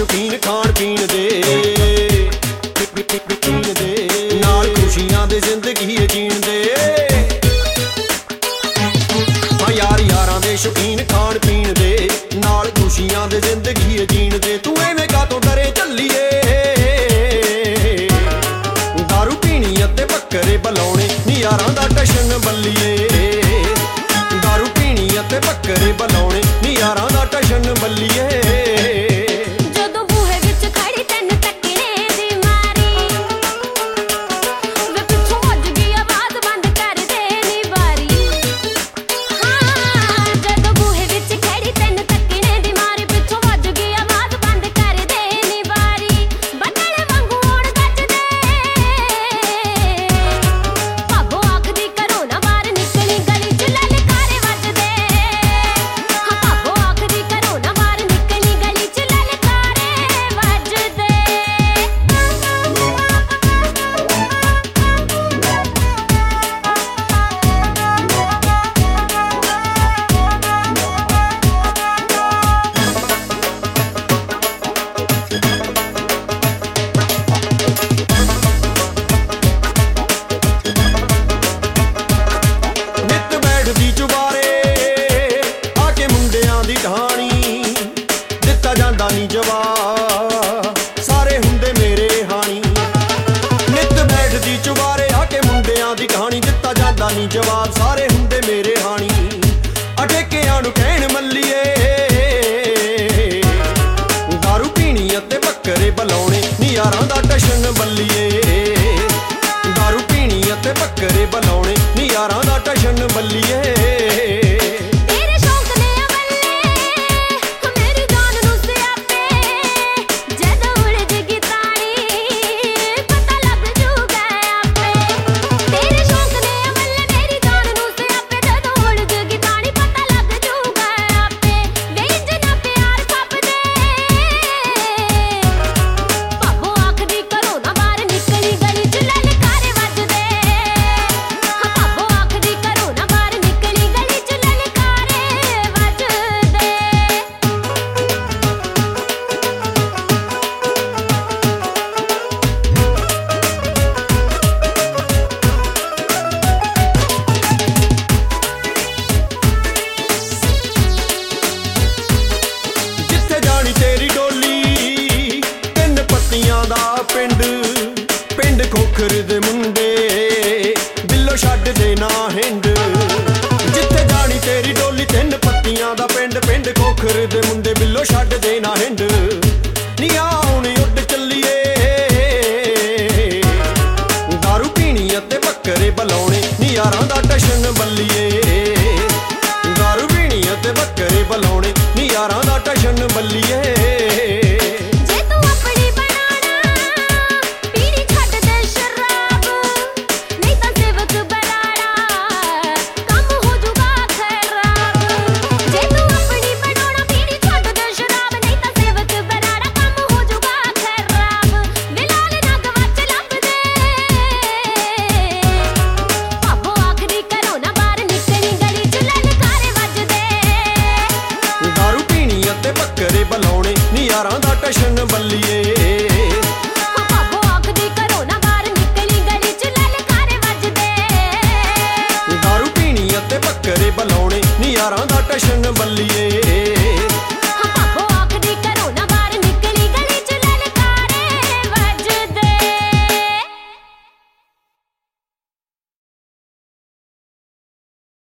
शौकीन खाण पीण दे नाल खुशियां दे जिंदगी जीण दे। हाँ यार यारां दे शौकीन खाण पीण दे नाल खुशियां दे जिंदगी जीण दे। तू एवें कातों डरे झल्लीए दारू पीनी अते बकरे बलाउणे नी यारां दा टशन बल्लीए। दारू पीनी अते बकरे बलाउणे नी यारां दा टशन बल्लीए। ਜਾਂਦਾ ਨੀ ਜਵਾਬ ਸਾਰੇ ਹੁੰਦੇ ਮੇਰੇ ਹਾਣੀ ਨਿੱਤ ਬੈਠਦੀ ਚੁਬਾਰੇ ਆ ਕੇ ਮੁੰਡਿਆਂ ਦੀ ਕਹਾਣੀ। ਦਿੱਤਾ ਜਾਂਦਾ ਨੀ ਜਵਾਬ ਸਾਰੇ ਹੁੰਦੇ ਮੇਰੇ ਹਾਣੀ ਅਟੇਕਿਆਂ ਨੂੰ ਕਹਿਣ ਮੱਲੀਏ। ਦਾਰੂ ਪੀਣੀ ਅਤੇ ਬੱਕਰੇ ਬਲਾਉਣੇ ਨੀ ਯਾਰਾਂ ਦਾ ਟਸ਼ਨ ਬੱਲੀਏ। ਦਾਰੂ ਪੀਣੀ ਅਤੇ ਬੱਕਰੇ ਬਲਾਉਣੇ ਨੀ ਯਾਰਾਂ ਦਾ ਟਸ਼ਨ ਬੱਲੀਏ। पिंड खोखर दे मुंडे बिल्लो छड्ड दे ना हिंड। जिथे जानी तेरी डोली तिन पत्तियां दा पिंड पिंड खोखर दे मुंडे बिल्लो छड्ड दे ना हिंड। नी आउण उड चलीए दारू पीनी अते बकरे बलाउणे नी यारां दा टशन बल्लीए। दारू पीनी अते बकरे बलाउणे नी यारां दा टशन बल्लीए। बलाउणे नी यारां दा टशन बल्लीए। भाबो आखदी घरों ना बाहर निकली गली च ललकारे वजदे। दारू पीनी अते बकरे बलाउणे नी यारां दा टशन बल्लीए।